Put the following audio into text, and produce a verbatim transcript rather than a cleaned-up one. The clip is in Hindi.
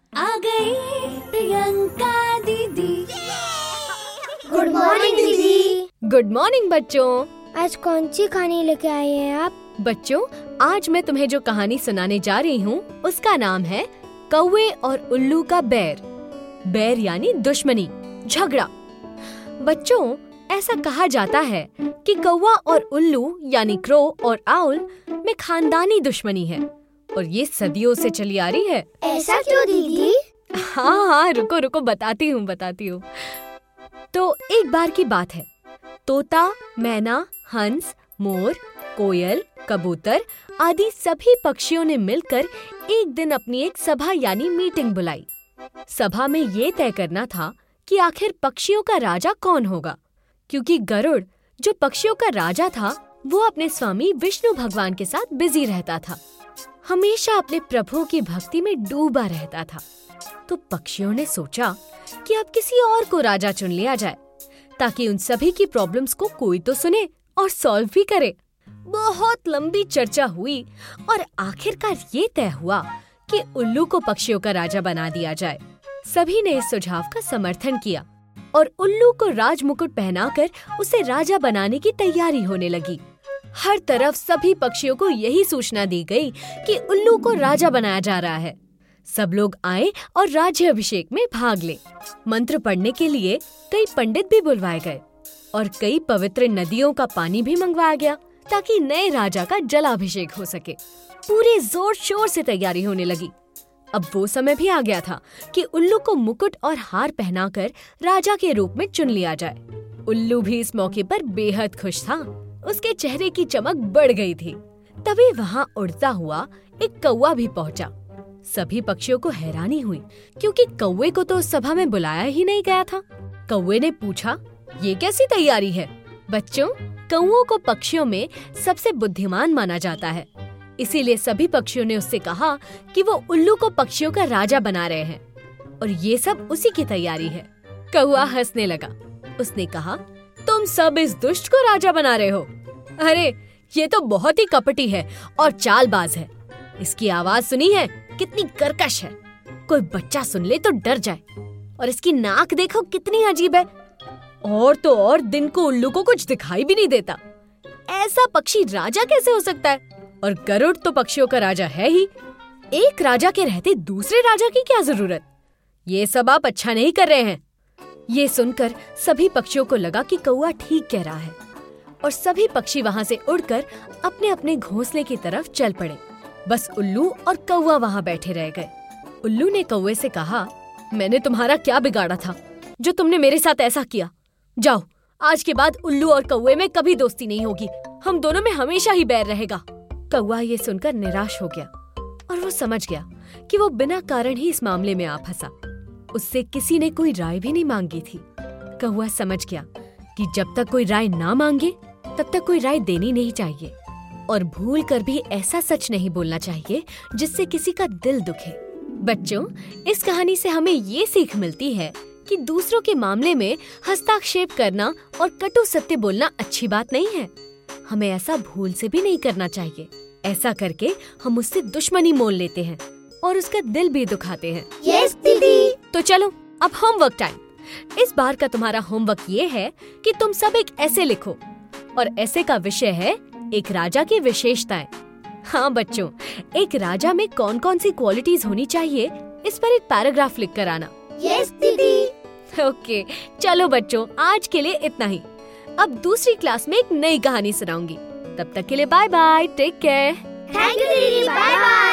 आ गई प्रियंका दीदी। गुड मॉर्निंग दीदी। गुड मॉर्निंग बच्चों। आज कौन सी कहानी लेके आए हैं आप? बच्चों, आज मैं तुम्हें जो कहानी सुनाने जा रही हूँ उसका नाम है कौवे और उल्लू का बैर। बैर यानी दुश्मनी, झगड़ा। बच्चों, ऐसा कहा जाता है कि कौवा और उल्लू यानी क्रो और आउल में खानदानी दुश्मनी है और ये सदियों से चली आ रही है। ऐसा क्यों दीदी? हाँ हाँ रुको रुको बताती हूँ बताती हूँ। तो एक बार की बात है, तोता, मैना, हंस, मोर, कोयल, कबूतर आदि सभी पक्षियों ने मिलकर एक दिन अपनी एक सभा यानी मीटिंग बुलाई। सभा में ये तय करना था कि आखिर पक्षियों का राजा कौन होगा, क्योंकि गरुड़ जो पक्षियों का राजा था वो अपने स्वामी विष्णु भगवान के साथ बिजी रहता था, हमेशा अपने प्रभु की भक्ति में डूबा रहता था। तो पक्षियों ने सोचा कि अब किसी और को राजा चुन लिया जाए ताकि उन सभी की प्रॉब्लम्स को कोई तो सुने और सॉल्व भी करे। बहुत लंबी चर्चा हुई और आखिरकार ये तय हुआ कि उल्लू को पक्षियों का राजा बना दिया जाए। सभी ने इस सुझाव का समर्थन किया और उल्लू को राजमुकुट पहनाकर उसे राजा बनाने की तैयारी होने लगी। हर तरफ सभी पक्षियों को यही सूचना दी गई कि उल्लू को राजा बनाया जा रहा है। सब लोग आए और राज्याभिषेक में भाग ले। मंत्र पढ़ने के लिए कई पंडित भी बुलवाए गए और कई पवित्र नदियों का पानी भी मंगवाया गया ताकि नए राजा का जलाभिषेक हो सके। पूरे जोर शोर से तैयारी होने लगी। अब वो समय भी आ गया था कि उल्लू को मुकुट और हार पहनाकर राजा के रूप में चुन लिया जाए। उल्लू भी इस मौके पर बेहद खुश था। उसके चेहरे की चमक बढ़ गई थी। तभी वहाँ उड़ता हुआ एक कौवा भी पहुँचा। सभी पक्षियों को हैरानी हुई क्योंकि कौवे को तो सभा में बुलाया ही नहीं गया था। कौवे ने पूछा, ये कैसी तैयारी है? बच्चों, कौवों को पक्षियों में सबसे बुद्धिमान माना जाता है, इसीलिए सभी पक्षियों ने उससे कहा कि वो उल्लू को पक्षियों का राजा बना रहे हैं और ये सब उसी की तैयारी है। कौवा हंसने लगा। उसने कहा, तुम सब इस दुष्ट को राजा बना रहे हो? अरे ये तो बहुत ही कपटी है और चालबाज है। इसकी आवाज सुनी है, कितनी कर्कश है, कोई बच्चा सुन ले तो डर जाए। और इसकी नाक देखो कितनी अजीब है, और तो और दिन को उल्लू को कुछ दिखाई भी नहीं देता। ऐसा पक्षी राजा कैसे हो सकता है? और गरुड़ तो पक्षियों का राजा है ही, एक राजा के रहते दूसरे राजा की क्या जरूरत? ये सब आप अच्छा नहीं कर रहे हैं। ये सुनकर सभी पक्षियों को लगा कि कौवा ठीक कह रहा है और सभी पक्षी वहाँ से उड़कर अपने अपने घोंसले की तरफ चल पड़े। बस उल्लू और कौवा वहाँ बैठे रह गए। उल्लू ने कौवे से कहा, मैंने तुम्हारा क्या बिगाड़ा था जो तुमने मेरे साथ ऐसा किया? जाओ, आज के बाद उल्लू और कौवे में कभी दोस्ती नहीं होगी, हम दोनों में हमेशा ही बैर रहेगा। कौवा ये सुनकर निराश हो गया और वो समझ गया कि वो बिना कारण ही इस मामले में आ फंसा। उससे किसी ने कोई राय भी नहीं मांगी थी। कौवा समझ गया कि जब तक कोई राय ना मांगे तब तक कोई राय देनी नहीं चाहिए और भूल कर भी ऐसा सच नहीं बोलना चाहिए जिससे किसी का दिल दुखे। बच्चों, इस कहानी से हमें ये सीख मिलती है कि दूसरों के मामले में हस्तक्षेप करना और कटु सत्य बोलना अच्छी बात नहीं है। हमें ऐसा भूल से भी नहीं करना चाहिए। ऐसा करके हम उससे दुश्मनी मोल लेते हैं और उसका दिल भी दुखाते हैं। यस दीदी। तो चलो अब होमवर्क टाइम। इस बार का तुम्हारा होमवर्क ये है कि तुम सब एक ऐसे लिखो और ऐसे का विषय है एक राजा की विशेषताएं। हाँ बच्चों, एक राजा में कौन कौन सी क्वालिटीज होनी चाहिए इस पर एक पैराग्राफ लिख कर आना। यस दीदी। ओके, चलो बच्चों, आज के लिए इतना ही। अब दूसरी क्लास में एक नई कहानी सुनाऊंगी। तब तक के लिए bye bye, take care. Thank you दीदी, बाय बाय।